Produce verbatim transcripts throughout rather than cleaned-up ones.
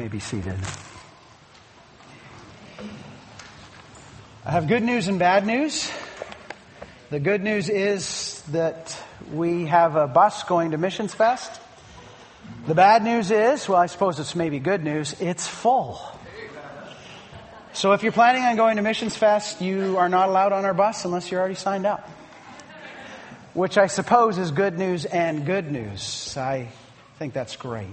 may be seated. I have good news and bad news. The good news is that we have a bus going to Missions Fest. The bad news is, well, I suppose it's maybe good news, it's full. So if you're planning on going to Missions Fest, you are not allowed on our bus unless you're already signed up. Which I suppose is good news and good news. I think that's great.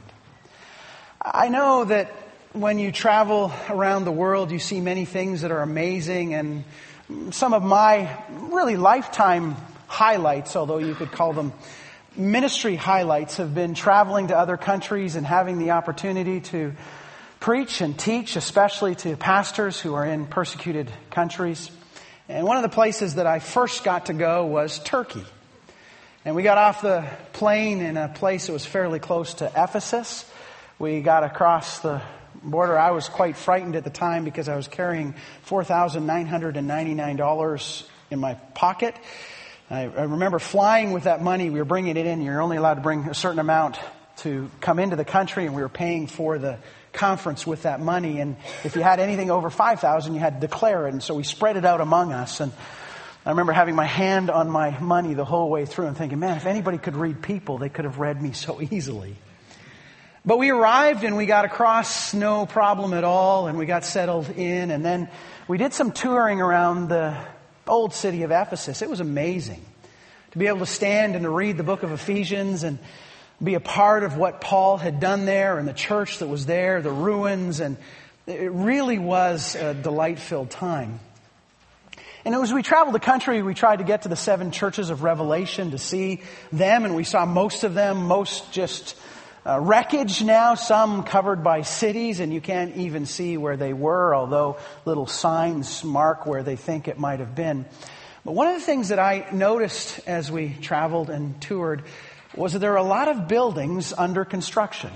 I know that when you travel around the world, you see many things that are amazing, and some of my really lifetime highlights, although you could call them ministry highlights, have been traveling to other countries and having the opportunity to preach and teach, especially to pastors who are in persecuted countries. And one of the places that I first got to go was Turkey. And we got off the plane in a place that was fairly close to Ephesus. We got across the border. I was quite frightened at the time because I was carrying four thousand nine hundred ninety-nine dollars in my pocket. I, I remember flying with that money. We were bringing it in. You're only allowed to bring a certain amount to come into the country, and we were paying for the conference with that money. And if you had anything over five thousand dollars, you had to declare it. And so we spread it out among us. And I remember having my hand on my money the whole way through and thinking, man, if anybody could read people, they could have read me so easily. But we arrived and we got across, no problem at all, and we got settled in. And then we did some touring around the old city of Ephesus. It was amazing to be able to stand and to read the book of Ephesians and be a part of what Paul had done there and the church that was there, the ruins. And it really was a delight-filled time. And as we traveled the country, we tried to get to the seven churches of Revelation to see them. And we saw most of them, most just Uh, wreckage now, some covered by cities, and you can't even see where they were, although little signs mark where they think it might have been. But one of the things that I noticed as we traveled and toured was that there are a lot of buildings under construction.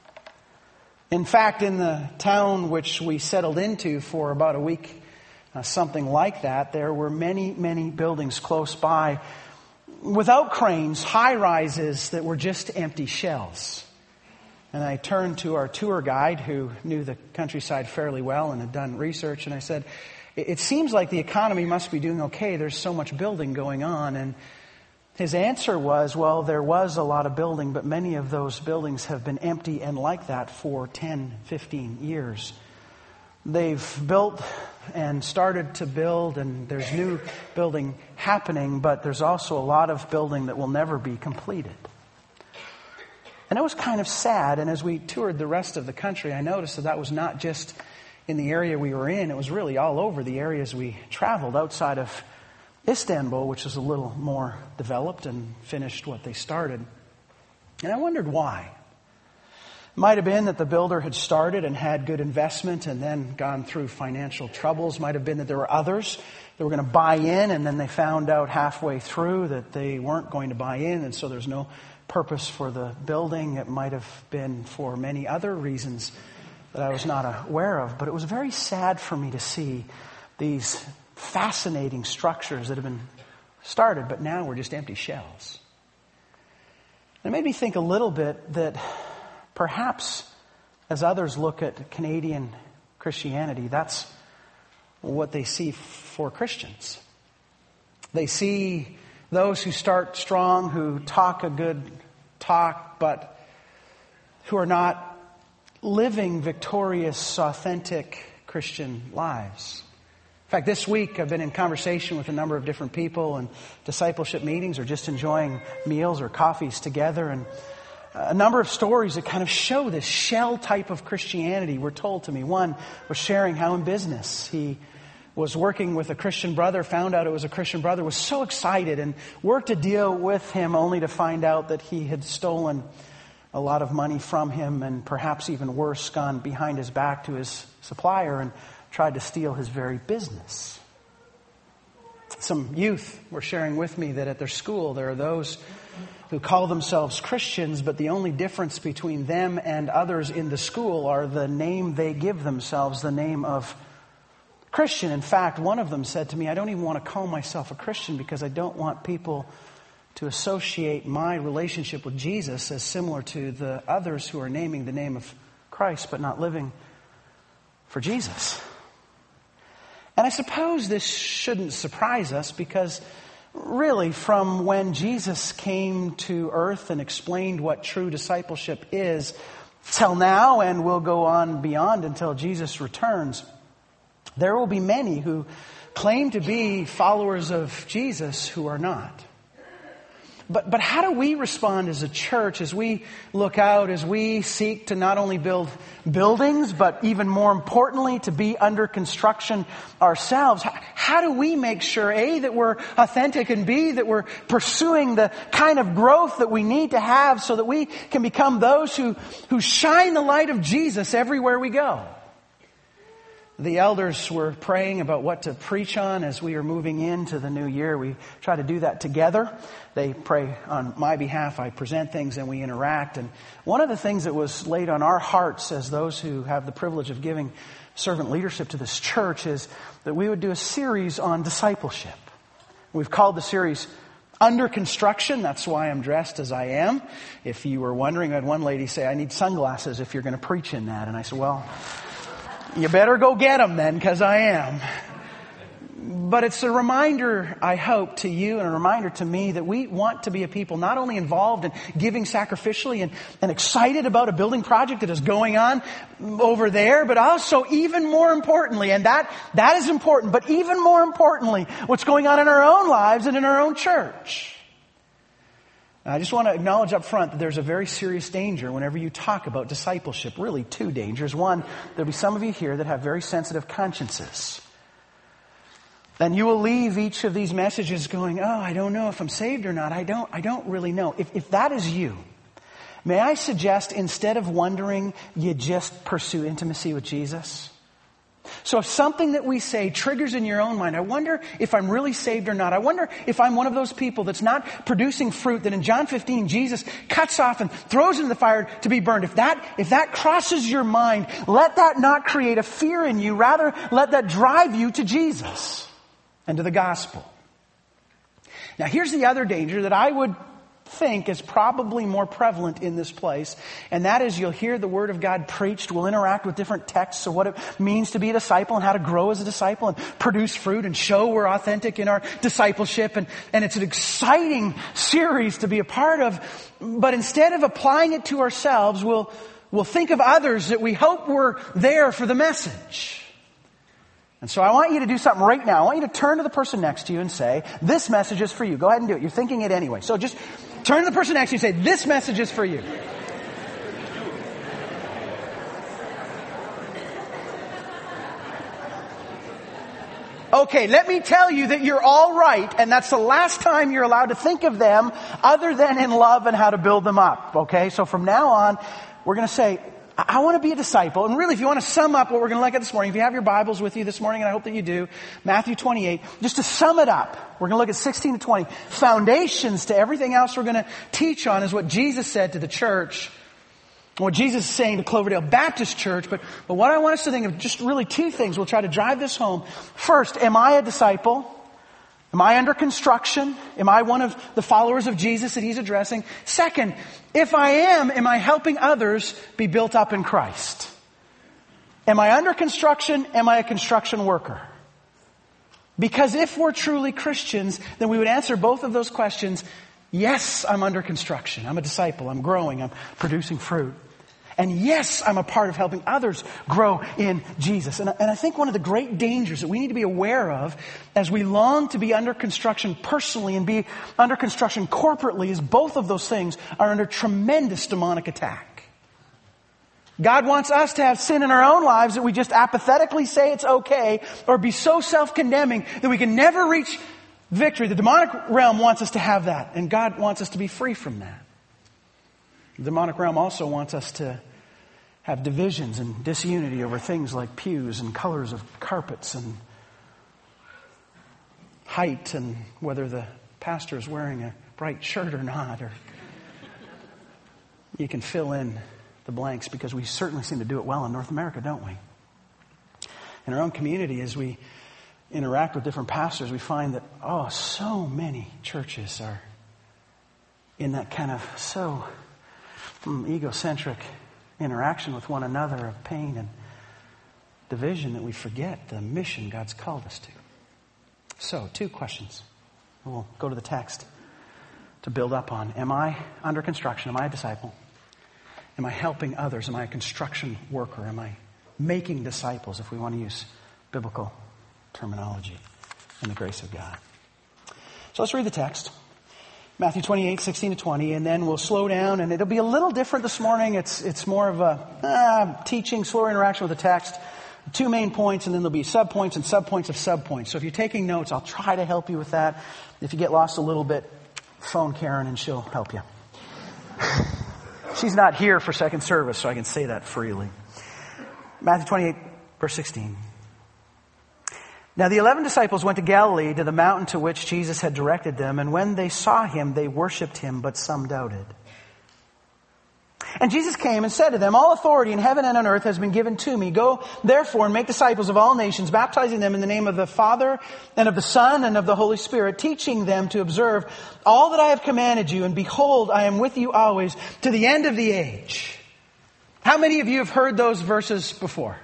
In fact, in the town which we settled into for about a week, uh, something like that, there were many, many buildings close by without cranes, high-rises that were just empty shells. And I turned to our tour guide who knew the countryside fairly well and had done research. And I said, it seems like the economy must be doing okay. There's so much building going on. And his answer was, well, there was a lot of building, but many of those buildings have been empty and like that for ten, fifteen years. They've built and started to build, and there's new building happening, but there's also a lot of building that will never be completed. And it was kind of sad. And as we toured the rest of the country, I noticed that that was not just in the area we were in. It was really all over the areas we traveled outside of Istanbul, which was a little more developed and finished what they started. And I wondered why. It might have been that the builder had started and had good investment and then gone through financial troubles. Might have been that there were others that were going to buy in, and then they found out halfway through that they weren't going to buy in, and so there's no purpose for the building. It might have been for many other reasons that I was not aware of. But it was very sad for me to see these fascinating structures that have been started, but now we're just empty shells. It made me think a little bit that perhaps as others look at Canadian Christianity, that's what they see for Christians. They see those who start strong, who talk a good talk, but who are not living victorious, authentic Christian lives. In fact, this week I've been in conversation with a number of different people and discipleship meetings or just enjoying meals or coffees together, and a number of stories that kind of show this shell type of Christianity were told to me. One was sharing how in business he was working with a Christian brother, found out it was a Christian brother, was so excited and worked a deal with him only to find out that he had stolen a lot of money from him, and perhaps even worse, gone behind his back to his supplier and tried to steal his very business. Some youth were sharing with me that at their school there are those who call themselves Christians, but the only difference between them and others in the school are the name they give themselves, the name of Christian. In fact, one of them said to me, I don't even want to call myself a Christian because I don't want people to associate my relationship with Jesus as similar to the others who are naming the name of Christ, but not living for Jesus. And I suppose this shouldn't surprise us because really from when Jesus came to earth and explained what true discipleship is till now, and will go on beyond until Jesus returns, there will be many who claim to be followers of Jesus who are not. But but how do we respond as a church as we look out, as we seek to not only build buildings, but even more importantly, to be under construction ourselves? How do we make sure, A, that we're authentic, and B, that we're pursuing the kind of growth that we need to have so that we can become those who, who shine the light of Jesus everywhere we go? The elders were praying about what to preach on as we are moving into the new year. We try to do that together. They pray on my behalf. I present things and we interact. And one of the things that was laid on our hearts as those who have the privilege of giving servant leadership to this church is that we would do a series on discipleship. We've called the series Under Construction. That's why I'm dressed as I am. If you were wondering, I had one lady say, I need sunglasses if you're going to preach in that. And I said, well, you better go get them then, because I am. But it's a reminder, I hope, to you and a reminder to me that we want to be a people not only involved in giving sacrificially and, and excited about a building project that is going on over there, but also even more importantly, and that, that is important, but even more importantly, what's going on in our own lives and in our own church. I just want to acknowledge up front that there's a very serious danger whenever you talk about discipleship. Really, two dangers. One, there'll be some of you here that have very sensitive consciences. Then you will leave each of these messages going, oh, I don't know if I'm saved or not. I don't, I don't really know. If, if that is you, may I suggest instead of wondering, you just pursue intimacy with Jesus? So if something that we say triggers in your own mind, I wonder if I'm really saved or not. I wonder if I'm one of those people that's not producing fruit that in John fifteen, Jesus cuts off and throws into the fire to be burned. If that, if that crosses your mind, let that not create a fear in you. Rather, let that drive you to Jesus and to the gospel. Now here's the other danger that I would think is probably more prevalent in this place, and that is you'll hear the Word of God preached. We'll interact with different texts of what it means to be a disciple and how to grow as a disciple and produce fruit and show we're authentic in our discipleship, and, and it's an exciting series to be a part of. But instead of applying it to ourselves, we'll, we'll think of others that we hope were there for the message. And so I want you to do something right now. I want you to turn to the person next to you and say, this message is for you. Go ahead and do it. You're thinking it anyway. So just turn to the person next to you and say, this message is for you. Okay, let me tell you that you're all right, and that's the last time you're allowed to think of them other than in love and how to build them up. Okay, so from now on, we're going to say, I want to be a disciple. And really, if you want to sum up what we're going to look at this morning, if you have your Bibles with you this morning, and I hope that you do, Matthew twenty-eight, just to sum it up, we're going to look at sixteen to twenty. Foundations to everything else we're going to teach on is what Jesus said to the church, what Jesus is saying to Cloverdale Baptist Church. But, but what I want us to think of, just really two things. We'll try to drive this home. First, am I a disciple? Am I under construction? Am I one of the followers of Jesus that he's addressing? Second, if I am, am I helping others be built up in Christ? Am I under construction? Am I a construction worker? Because if we're truly Christians, then we would answer both of those questions. Yes, I'm under construction. I'm a disciple. I'm growing. I'm producing fruit. And yes, I'm a part of helping others grow in Jesus. And, and I think one of the great dangers that we need to be aware of as we long to be under construction personally and be under construction corporately is both of those things are under tremendous demonic attack. God wants us to have sin in our own lives that we just apathetically say it's okay, or be so self-condemning that we can never reach victory. The demonic realm wants us to have that, and God wants us to be free from that. The demonic realm also wants us to have divisions and disunity over things like pews and colors of carpets and height and whether the pastor is wearing a bright shirt or not. Or you can fill in the blanks, because we certainly seem to do it well in North America, don't we? In our own community, as we interact with different pastors, we find that, oh, so many churches are in that kind of so mm, egocentric interaction with one another of pain and division that we forget the mission God's called us to. So, two questions. We'll go to the text to build up on. Am I under construction? Am I a disciple? Am I helping others? Am I a construction worker? Am I making disciples, if we want to use biblical terminology, in the grace of God? So let's read the text. Matthew twenty-eight, sixteen to twenty, and then we'll slow down, and it'll be a little different this morning. It's it's more of a uh, teaching, slower interaction with the text. Two main points, and then there'll be subpoints and subpoints of subpoints. So if you're taking notes, I'll try to help you with that. If you get lost a little bit, phone Karen and she'll help you. She's not here for second service, so I can say that freely. Matthew twenty-eight, verse sixteen. Now the eleven disciples went to Galilee, to the mountain to which Jesus had directed them, and when they saw him, they worshipped him, but some doubted. And Jesus came and said to them, all authority in heaven and on earth has been given to me. Go therefore and make disciples of all nations, baptizing them in the name of the Father and of the Son and of the Holy Spirit, teaching them to observe all that I have commanded you. And behold, I am with you always to the end of the age. How many of you have heard those verses before?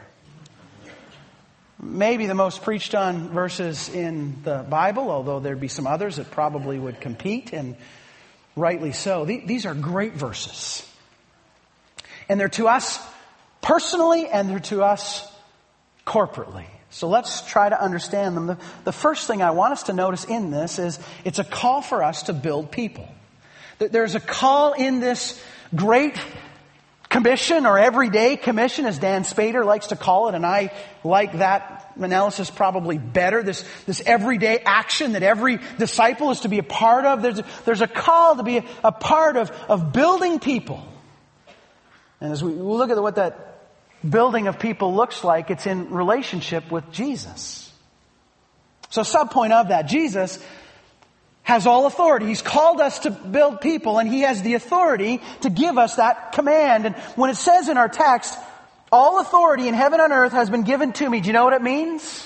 Maybe the most preached on verses in the Bible, although there'd be some others that probably would compete, and rightly so. These are great verses. And they're to us personally, and they're to us corporately. So let's try to understand them. The, the first thing I want us to notice in this is it's a call for us to build people. There's a call in this great commission, or everyday commission, as Dan Spader likes to call it, and I like that analysis probably better. This, this everyday action that every disciple is to be a part of. There's a, there's a call to be a, a part of, of building people. And as we look at what that building of people looks like, it's in relationship with Jesus. So subpoint of that, Jesus has all authority. He's called us to build people, and He has the authority to give us that command. And when it says in our text, all authority in heaven and earth has been given to me, do you know what it means?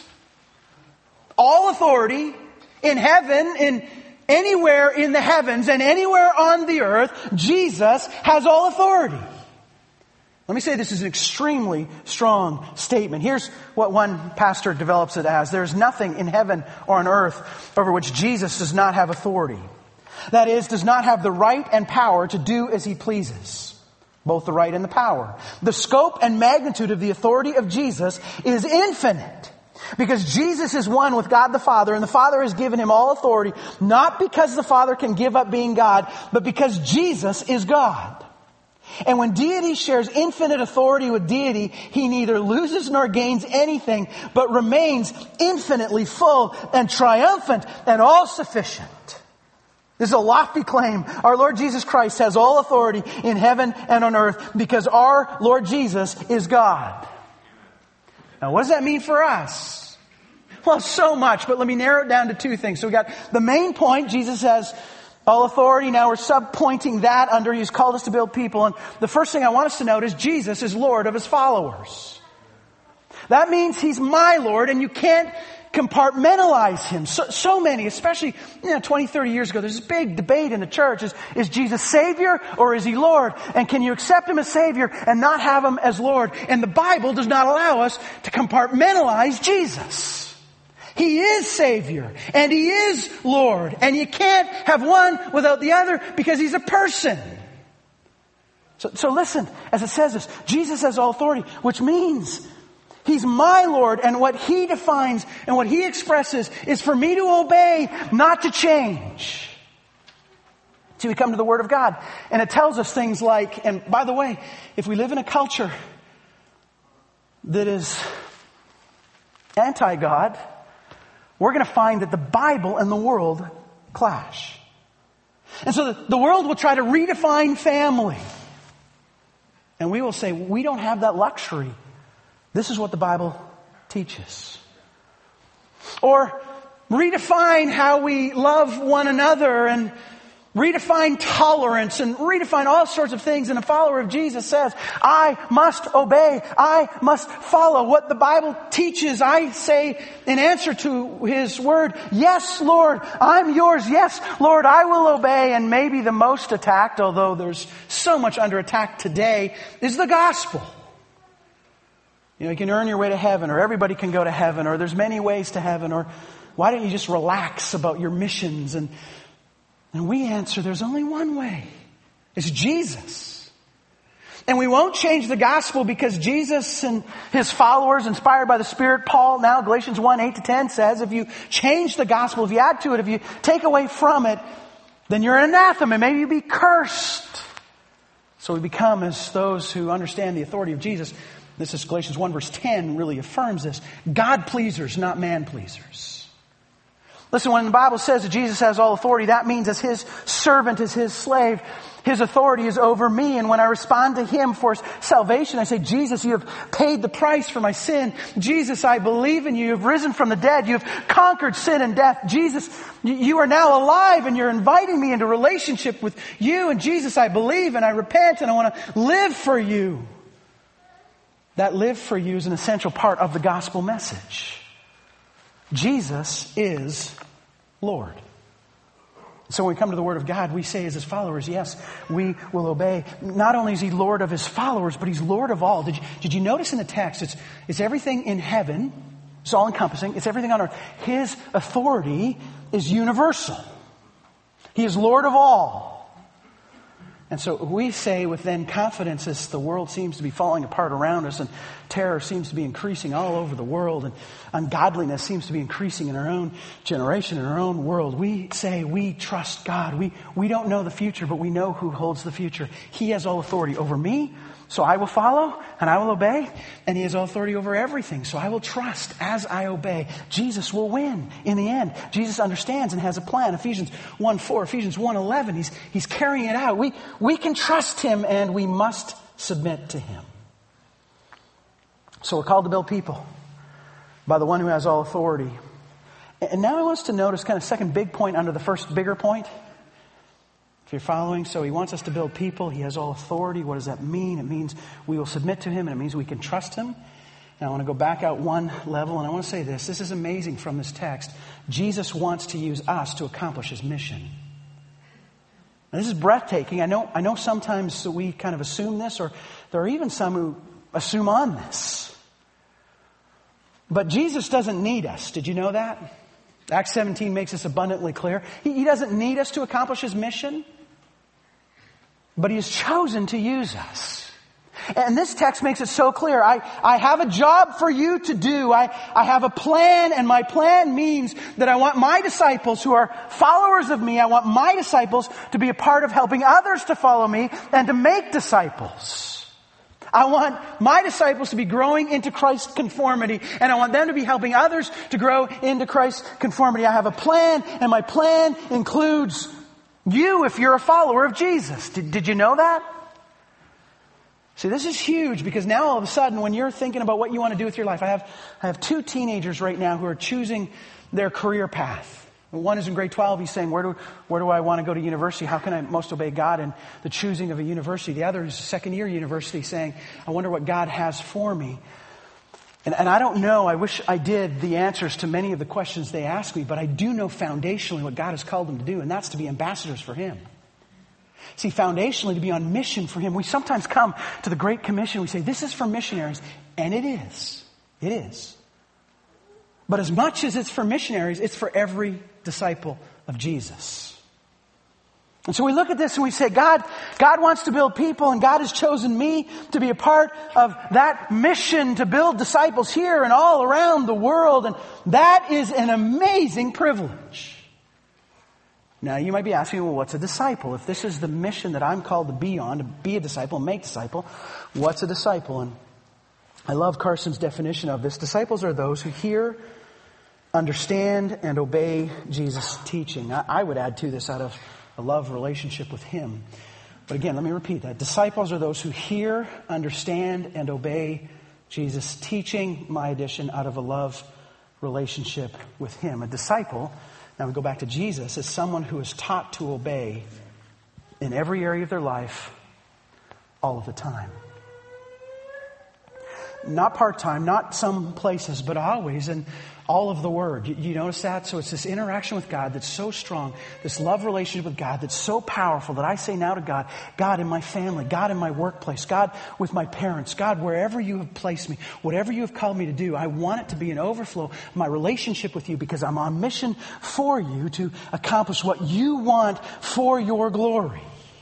All authority in heaven, in anywhere in the heavens and anywhere on the earth, Jesus has all authority. Let me say this is an extremely strong statement. Here's what one pastor develops it as. There's nothing in heaven or on earth over which Jesus does not have authority. That is, does not have the right and power to do as He pleases. Both the right and the power. The scope and magnitude of the authority of Jesus is infinite. Because Jesus is one with God the Father, and the Father has given Him all authority, not because the Father can give up being God, but because Jesus is God. And when deity shares infinite authority with deity, He neither loses nor gains anything, but remains infinitely full and triumphant and all-sufficient. This is a lofty claim. Our Lord Jesus Christ has all authority in heaven and on earth because our Lord Jesus is God. Now, what does that mean for us? Well, so much, but let me narrow it down to two things. So we got the main point. Jesus has all authority. Now we're sub-pointing that under He's called us to build people. And the first thing I want us to note is Jesus is Lord of His followers. That means He's my Lord, and you can't compartmentalize Him. So, so many, especially you know, twenty, thirty years ago, there's this big debate in the church. Is, is Jesus Savior or is He Lord? And can you accept Him as Savior and not have Him as Lord? And the Bible does not allow us to compartmentalize Jesus. He is Savior and He is Lord. And you can't have one without the other because He's a person. So, so listen, as it says this, Jesus has all authority, which means He's my Lord, and what He defines and what He expresses is for me to obey, not to change. So we come to the Word of God, and it tells us things like, and by the way, if we live in a culture that is anti-God, we're going to find that the Bible and the world clash. And so the, the world will try to redefine family. And we will say, we don't have that luxury. This is what the Bible teaches. Or redefine how we love one another. And redefine tolerance and redefine all sorts of things. And a follower of Jesus says, I must obey. I must follow what the Bible teaches. I say in answer to His word, yes, Lord, I'm yours. Yes, Lord, I will obey. And maybe the most attacked, although there's so much under attack today, is the gospel. You know, you can earn your way to heaven, or everybody can go to heaven, or there's many ways to heaven, or why don't you just relax about your missions? And And we answer, there's only one way. It's Jesus. And we won't change the gospel because Jesus and His followers, inspired by the Spirit, Paul, now Galatians one, eight to ten says, if you change the gospel, if you add to it, if you take away from it, then you're an anathema. Maybe you be cursed. So we become as those who understand the authority of Jesus. This is Galatians one verse ten really affirms this. God pleasers, not man pleasers. Listen, when the Bible says that Jesus has all authority, that means as His servant, as His slave, His authority is over me. And when I respond to Him for salvation, I say, Jesus, you have paid the price for my sin. Jesus, I believe in you. You have risen from the dead. You have conquered sin and death. Jesus, you are now alive and you're inviting me into relationship with you. And Jesus, I believe and I repent and I want to live for you. That live for you is an essential part of the gospel message. Jesus is Lord. So when we come to the Word of God, we say as His followers, yes, we will obey. Not only is He Lord of His followers, but He's Lord of all. Did you, did you notice in the text, it's, it's everything in heaven. It's all encompassing. It's everything on earth. His authority is universal. He is Lord of all. And so we say with then confidence as the world seems to be falling apart around us and terror seems to be increasing all over the world and ungodliness seems to be increasing in our own generation, in our own world. We say we trust God. We, we don't know the future, but we know who holds the future. He has all authority over me, so I will follow and I will obey. And He has all authority over everything, so I will trust as I obey. Jesus will win in the end. Jesus understands and has a plan. Ephesians one four, Ephesians one eleven, he's, he's carrying it out. We, we can trust Him and we must submit to Him. So we're called to build people by the one who has all authority. And now I want us to notice kind of second big point under the first bigger point. If you're following, so He wants us to build people. He has all authority. What does that mean? It means we will submit to Him and it means we can trust Him. And I want to go back out one level and I want to say this. This is amazing from this text. Jesus wants to use us to accomplish His mission. Now, this is breathtaking. I know, I know sometimes we kind of assume this, or there are even some who assume on this. But Jesus doesn't need us. Did you know that? Acts seventeen makes this abundantly clear. He, he doesn't need us to accomplish His mission, but He has chosen to use us. And this text makes it so clear. I, I have a job for you to do. I, I have a plan, and my plan means that I want my disciples who are followers of me, I want my disciples to be a part of helping others to follow me and to make disciples. I want my disciples to be growing into Christ's conformity, and I want them to be helping others to grow into Christ's conformity. I have a plan, and my plan includes you if you're a follower of Jesus. Did, did you know that? See, this is huge because now all of a sudden when you're thinking about what you want to do with your life, I have, I have two teenagers right now who are choosing their career path. One is in grade twelve. He's saying, where do, where do I want to go to university? How can I most obey God in the choosing of a university? The other is a second year university saying, I wonder what God has for me. And, and I don't know, I wish I did the answers to many of the questions they ask me, but I do know foundationally what God has called them to do, and that's to be ambassadors for Him. See, foundationally, to be on mission for Him. We sometimes come to the Great Commission. We say, this is for missionaries. And it is. It is. But as much as it's for missionaries, it's for every disciple of Jesus. And so we look at this and we say, God, God wants to build people, and God has chosen me to be a part of that mission to build disciples here and all around the world. And that is an amazing privilege. Now, you might be asking, well, what's a disciple? If this is the mission that I'm called to be on, to be a disciple, make disciple, what's a disciple? And I love Carson's definition of this. Disciples are those who hear, understand, and obey Jesus' teaching. I, I would add to this out of a love relationship with Him. But again, let me repeat that. Disciples are those who hear, understand, and obey Jesus' teaching. My addition, out of a love relationship with Him. A disciple Now we go back to Jesus as someone who is taught to obey in every area of their life all of the time. Not part-time, not some places, but always, and all of the Word. You, you notice that? So it's this interaction with God that's so strong, this love relationship with God that's so powerful that I say now to God, God in my family, God in my workplace, God with my parents, God wherever you have placed me, whatever you have called me to do, I want it to be an overflow of my relationship with you because I'm on mission for you to accomplish what you want for your glory.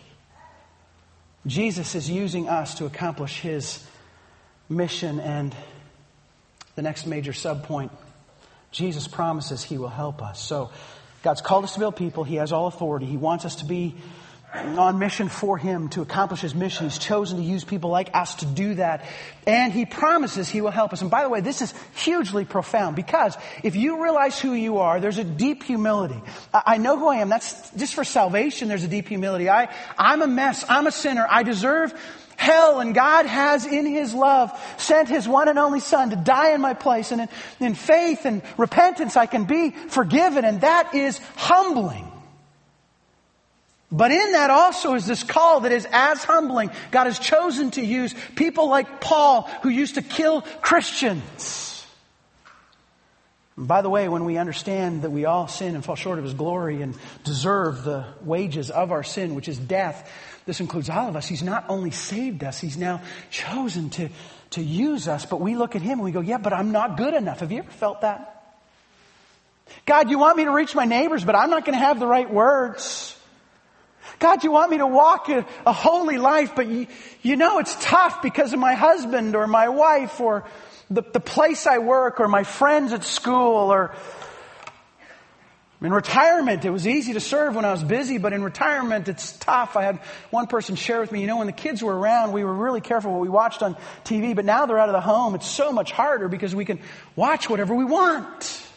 Jesus is using us to accomplish His mission, and the next major subpoint, Jesus promises He will help us. So God's called us to build people. He has all authority. He wants us to be on mission for Him to accomplish His mission. He's chosen to use people like us to do that. And He promises He will help us. And by the way, this is hugely profound because if you realize who you are, there's a deep humility. I know who I am. That's just for salvation. There's a deep humility. I, I'm a mess. I'm a sinner. I deserve hell, and God has in His love sent His one and only Son to die in my place, and in, in faith and repentance I can be forgiven, and that is humbling. But in that also is this call that is as humbling. God has chosen to use people like Paul who used to kill Christians. And by the way, when we understand that we all sin and fall short of His glory and deserve the wages of our sin, which is death, this includes all of us. He's not only saved us, He's now chosen to, to use us. But we look at Him and we go, yeah, but I'm not good enough. Have you ever felt that? God, you want me to reach my neighbors, but I'm not going to have the right words. God, you want me to walk a, a holy life, but you, you know it's tough because of my husband or my wife or the, the place I work or my friends at school or... In retirement, it was easy to serve when I was busy, but in retirement, it's tough. I had one person share with me, you know, when the kids were around, we were really careful what we watched on T V, but now they're out of the home. It's so much harder because we can watch whatever we want.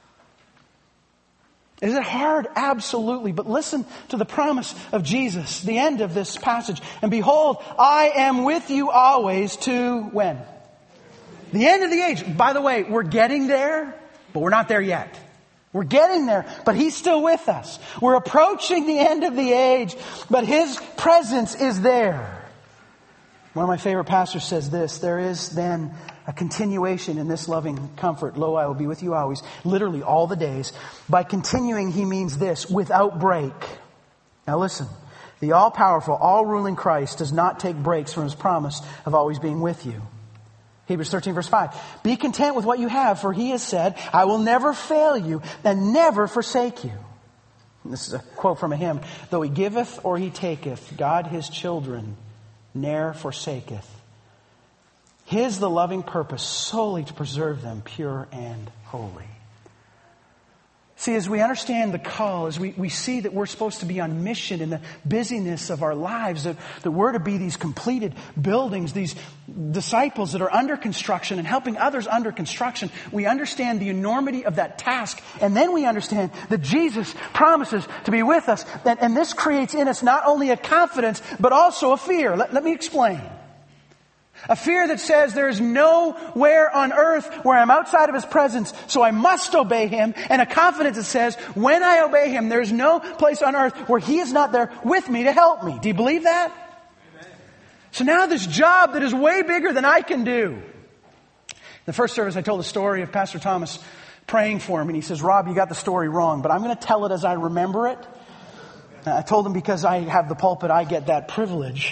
Is it hard? Absolutely. But listen to the promise of Jesus, the end of this passage. And behold, I am with you always to when? The end of the age. By the way, we're getting there, but we're not there yet. We're getting there, but He's still with us. We're approaching the end of the age, but His presence is there. One of my favorite pastors says this, there is then a continuation in this loving comfort. Lo, I will be with you always, literally all the days. By continuing, he means this, without break. Now listen, the all-powerful, all-ruling Christ does not take breaks from His promise of always being with you. Hebrews thirteen verse five. Be content with what you have, for He has said, I will never fail you and never forsake you. And this is a quote from a hymn. Though He giveth or He taketh, God His children ne'er forsaketh. His the loving purpose solely to preserve them pure and holy. See, as we understand the call, as we, we see that we're supposed to be on mission in the busyness of our lives, that, that we're to be these completed buildings, these disciples that are under construction and helping others under construction, we understand the enormity of that task. And then we understand that Jesus promises to be with us. And, and this creates in us not only a confidence, but also a fear. Let, let me explain. A fear that says there is nowhere on earth where I'm outside of His presence, so I must obey Him. And a confidence that says when I obey Him, there is no place on earth where He is not there with me to help me. Do you believe that? Amen. So now this job that is way bigger than I can do. In the first service, I told the story of Pastor Thomas praying for him. And he says, Rob, you got the story wrong, but I'm going to tell it as I remember it. And I told him because I have the pulpit, I get that privilege.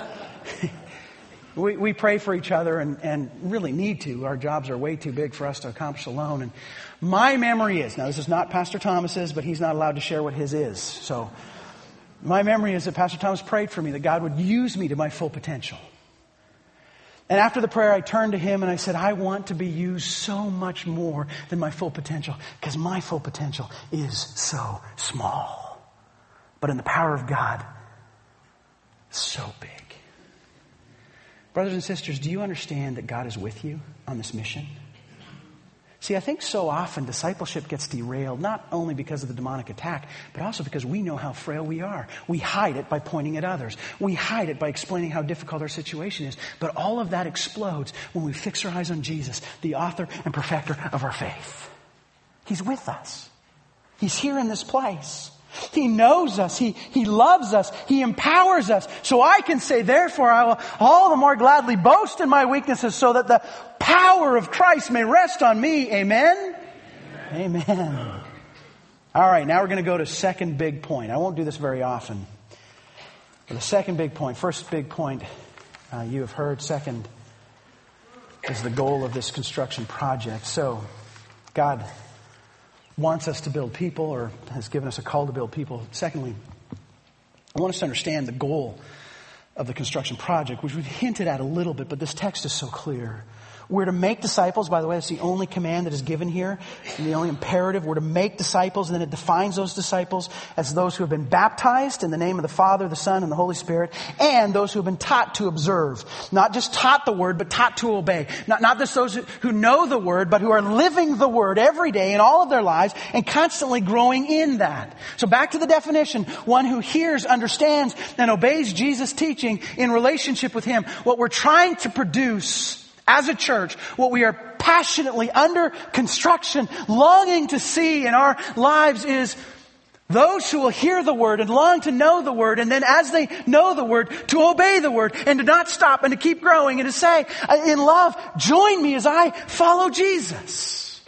We, we pray for each other and, and really need to. Our jobs are way too big for us to accomplish alone. And my memory is, now this is not Pastor Thomas's, but he's not allowed to share what his is. So my memory is that Pastor Thomas prayed for me that God would use me to my full potential. And after the prayer, I turned to him and I said, I want to be used so much more than my full potential because my full potential is so small. But in the power of God, so big. Brothers and sisters, do you understand that God is with you on this mission? See, I think so often discipleship gets derailed, not only because of the demonic attack, but also because we know how frail we are. We hide it by pointing at others. We hide it by explaining how difficult our situation is. But all of that explodes when we fix our eyes on Jesus, the author and perfecter of our faith. He's with us. He's here in this place. He knows us. He, he loves us. He empowers us. So I can say, therefore, I will all the more gladly boast in my weaknesses so that the power of Christ may rest on me. Amen? Amen. Amen. All right, now we're going to go to second big point. I won't do this very often. But the second big point, first big point uh, you have heard. Second is the goal of this construction project. So God wants us to build people, or has given us a call to build people. Secondly, I want us to understand the goal of the construction project, which we've hinted at a little bit, but this text is so clear. We're to make disciples. By the way, it's the only command that is given here, and the only imperative. We're to make disciples, and then it defines those disciples as those who have been baptized in the name of the Father, the Son, and the Holy Spirit, and those who have been taught to observe. Not just taught the Word, but taught to obey. Not, not just those who know the Word, but who are living the Word every day in all of their lives and constantly growing in that. So back to the definition, one who hears, understands, and obeys Jesus' teaching in relationship with Him. What we're trying to produce as a church, what we are passionately under construction, longing to see in our lives is those who will hear the Word and long to know the Word, and then as they know the Word, to obey the Word and to not stop and to keep growing and to say, in love, join me as I follow Jesus.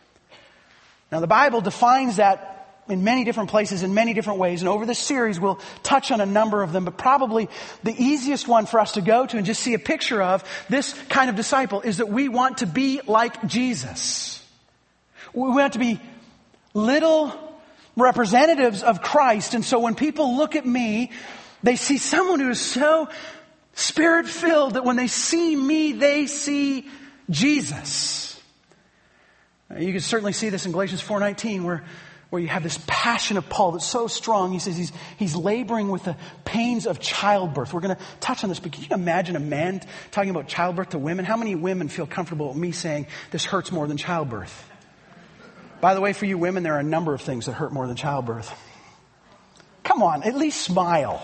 Now the Bible defines that in many different places, in many different ways. And over this series, we'll touch on a number of them. But probably the easiest one for us to go to and just see a picture of this kind of disciple is that we want to be like Jesus. We want to be little representatives of Christ. And so when people look at me, they see someone who is so Spirit-filled that when they see me, they see Jesus. You can certainly see this in Galatians four nineteen, where where you have this passion of Paul that's so strong. He says he's, he's laboring with the pains of childbirth. We're going to touch on this, but can you imagine a man talking about childbirth to women? How many women feel comfortable with me saying this hurts more than childbirth? By the way, for you women, there are a number of things that hurt more than childbirth. Come on, at least smile.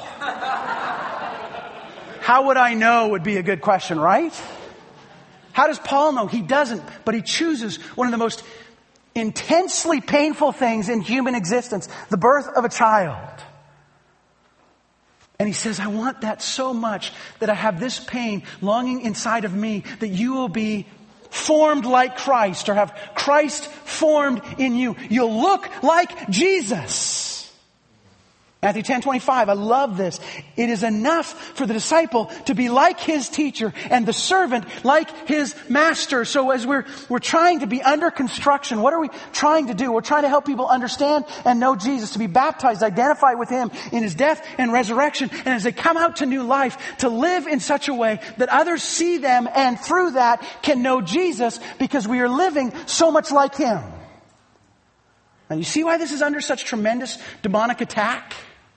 How would I know would be a good question, right? How does Paul know? He doesn't, but he chooses one of the most intensely painful things in human existence, the birth of a child. And he says, I want that so much that I have this pain longing inside of me that you will be formed like Christ, or have Christ formed in you. You'll look like Jesus. Matthew ten twenty-five, I love this. It is enough for the disciple to be like his teacher and the servant like his master. So as we're, we're trying to be under construction, what are we trying to do? We're trying to help people understand and know Jesus, to be baptized, identify with Him in His death and resurrection. And as they come out to new life, to live in such a way that others see them and through that can know Jesus, because we are living so much like Him. Now you see why this is under such tremendous demonic attack?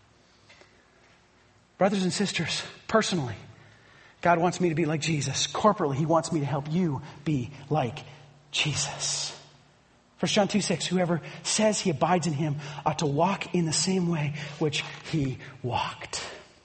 Brothers and sisters, personally, God wants me to be like Jesus. Corporately, He wants me to help you be like Jesus. First John two six, whoever says he abides in Him ought to walk in the same way which He walked.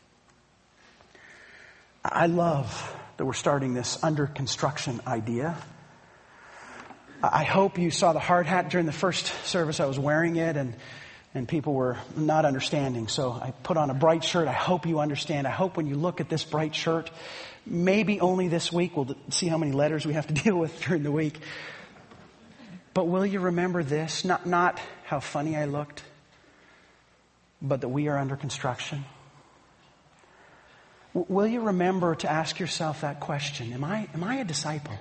I love that we're starting this under construction idea. I hope you saw the hard hat during the first service. I was wearing it, and And people were not understanding. So I put on a bright shirt. I hope you understand. I hope when you look at this bright shirt, maybe only this week, we'll see how many letters we have to deal with during the week. But will you remember this? Not, not how funny I looked, but that we are under construction. W- will you remember to ask yourself that question? Am I, am I a disciple?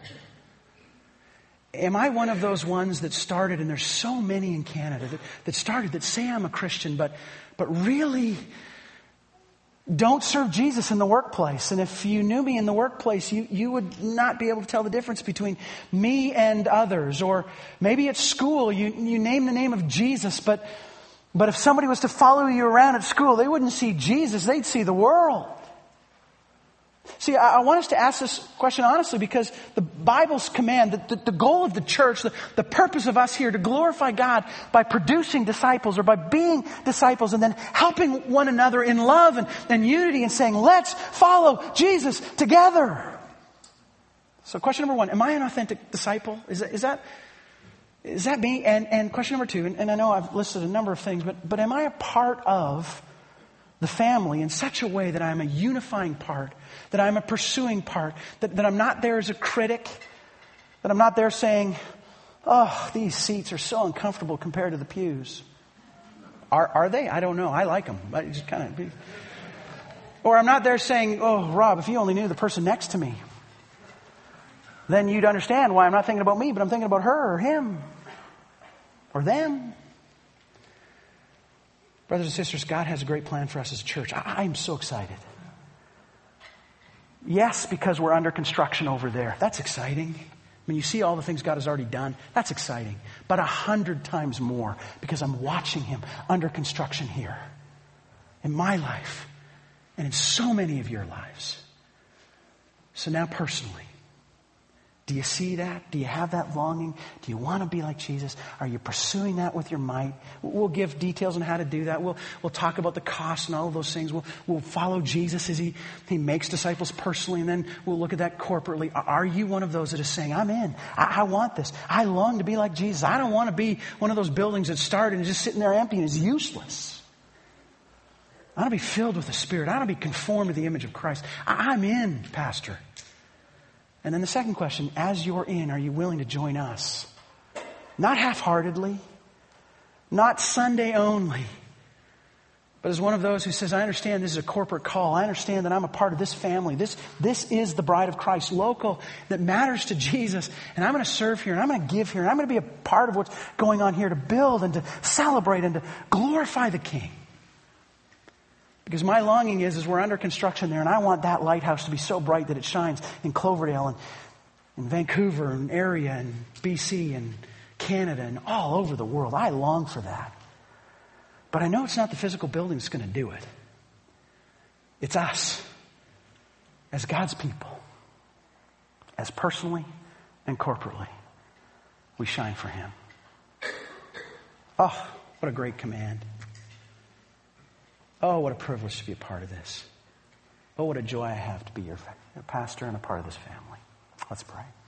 Am I one of those ones that started, and there's so many in Canada that, that started, that say I'm a Christian, but, but really don't serve Jesus in the workplace? And if you knew me in the workplace, you, you would not be able to tell the difference between me and others. Or maybe at school, you, you name the name of Jesus, but, but if somebody was to follow you around at school, they wouldn't see Jesus, they'd see the world. See, I want us to ask this question honestly, because the Bible's command, that the, the goal of the church, the, the purpose of us here to glorify God by producing disciples, or by being disciples, and then helping one another in love and, and unity, and saying, let's follow Jesus together. So question number one, am I an authentic disciple? Is that, is that, Is that me? And, and question number two, and, and I know I've listed a number of things, but, but am I a part of the family in such a way that I'm a unifying part, that I'm a pursuing part, that, that I'm not there as a critic, that I'm not there saying, oh, these seats are so uncomfortable compared to the pews. Are, are they? I don't know. I like them. But just kind of be. Or I'm not there saying, oh, Rob, if you only knew the person next to me, then you'd understand why I'm not thinking about me, but I'm thinking about her or him or them. Brothers and sisters, God has a great plan for us as a church. I, I'm so excited. Yes, because we're under construction over there. That's exciting. When you see all the things God has already done, that's exciting. But a hundred times more because I'm watching Him under construction here in my life and in so many of your lives. So now personally, do you see that? Do you have that longing? Do you want to be like Jesus? Are you pursuing that with your might? We'll give details on how to do that. We'll, we'll talk about the cost and all of those things. We'll, we'll follow Jesus as he, he makes disciples personally, and then we'll look at that corporately. Are you one of those that is saying, I'm in. I, I want this. I long to be like Jesus. I don't want to be one of those buildings that started and just sitting there empty and is useless. I want to be filled with the Spirit. I want to be conformed to the image of Christ. I, I'm in, Pastor. And then the second question, as you're in, are you willing to join us? Not half-heartedly, not Sunday only, but as one of those who says, I understand this is a corporate call. I understand that I'm a part of this family. This, this is the bride of Christ, local, that matters to Jesus. And I'm going to serve here, and I'm going to give here, and I'm going to be a part of what's going on here to build and to celebrate and to glorify the King. Because my longing is, is we're under construction there, and I want that lighthouse to be so bright that it shines in Cloverdale and in Vancouver and area and B C and Canada and all over the world. I long for that. But I know it's not the physical building that's going to do it. It's us as God's people, as personally and corporately, we shine for Him. Oh, what a great command. Oh, what a privilege to be a part of this. Oh, what a joy I have to be your pastor and a part of this family. Let's pray.